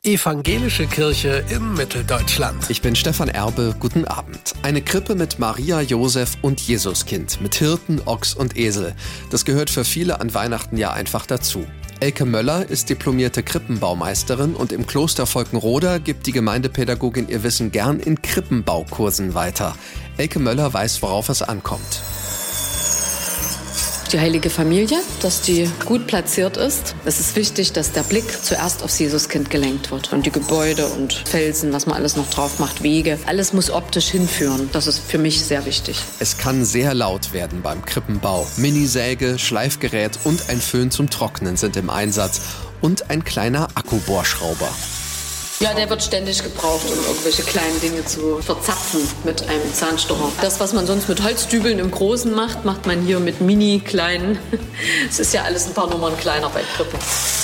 Evangelische Kirche in Mitteldeutschland. Ich bin Stefan Erbe, guten Abend. Eine Krippe mit Maria, Josef und Jesuskind, mit Hirten, Ochs und Esel. Das gehört für viele an Weihnachten ja einfach dazu. Elke Möller ist diplomierte Krippenbaumeisterin und im Kloster Volkenroda gibt die Gemeindepädagogin ihr Wissen gern in Krippenbaukursen weiter. Elke Möller weiß, worauf es ankommt. Die heilige Familie, dass die gut platziert ist. Es ist wichtig, dass der Blick zuerst aufs Jesuskind gelenkt wird. Und die Gebäude und Felsen, was man alles noch drauf macht, Wege, alles muss optisch hinführen. Das ist für mich sehr wichtig. Es kann sehr laut werden beim Krippenbau. Minisäge, Schleifgerät und ein Föhn zum Trocknen sind im Einsatz. Und ein kleiner Akkubohrschrauber. Ja, der wird ständig gebraucht, um irgendwelche kleinen Dinge zu verzapfen mit einem Zahnstocher. Das, was man sonst mit Holzdübeln im Großen macht, macht man hier mit mini-kleinen. Es ist ja alles ein paar Nummern kleiner bei Krippen.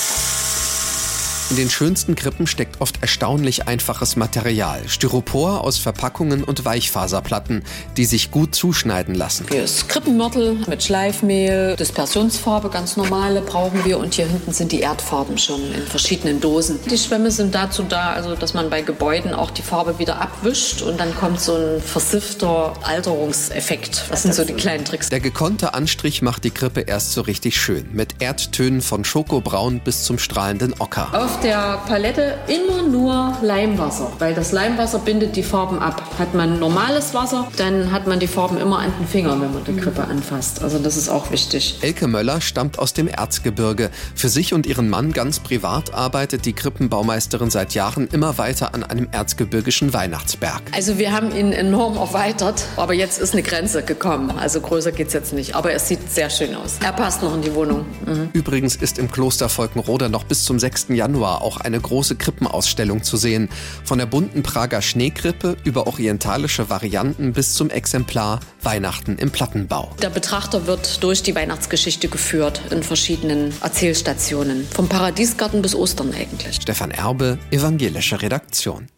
In den schönsten Krippen steckt oft erstaunlich einfaches Material. Styropor aus Verpackungen und Weichfaserplatten, die sich gut zuschneiden lassen. Hier ist Krippenmörtel mit Schleifmehl, Dispersionsfarbe, ganz normale brauchen wir. Und hier hinten sind die Erdfarben schon in verschiedenen Dosen. Die Schwämme sind dazu da, also dass man bei Gebäuden auch die Farbe wieder abwischt und dann kommt so ein versiffter Alterungseffekt. Das sind so die kleinen Tricks. Der gekonnte Anstrich macht die Krippe erst so richtig schön. Mit Erdtönen von Schokobraun bis zum strahlenden Ocker. Auf der Palette immer nur Leimwasser, weil das Leimwasser bindet die Farben ab. Hat man normales Wasser, dann hat man die Farben immer an den Fingern, wenn man die Krippe anfasst. Also das ist auch wichtig. Elke Möller stammt aus dem Erzgebirge. Für sich und ihren Mann ganz privat arbeitet die Krippenbaumeisterin seit Jahren immer weiter an einem erzgebirgischen Weihnachtsberg. Also wir haben ihn enorm erweitert, aber jetzt ist eine Grenze gekommen. Also größer geht's jetzt nicht, aber es sieht sehr schön aus. Er passt noch in die Wohnung. Übrigens ist im Kloster Volkenroda noch bis zum 6. Januar auch eine große Krippenausstellung zu sehen. Von der bunten Prager Schneekrippe über orientalische Varianten bis zum Exemplar Weihnachten im Plattenbau. Der Betrachter wird durch die Weihnachtsgeschichte geführt in verschiedenen Erzählstationen. Vom Paradiesgarten bis Ostern eigentlich. Stefan Erbe, Evangelische Redaktion.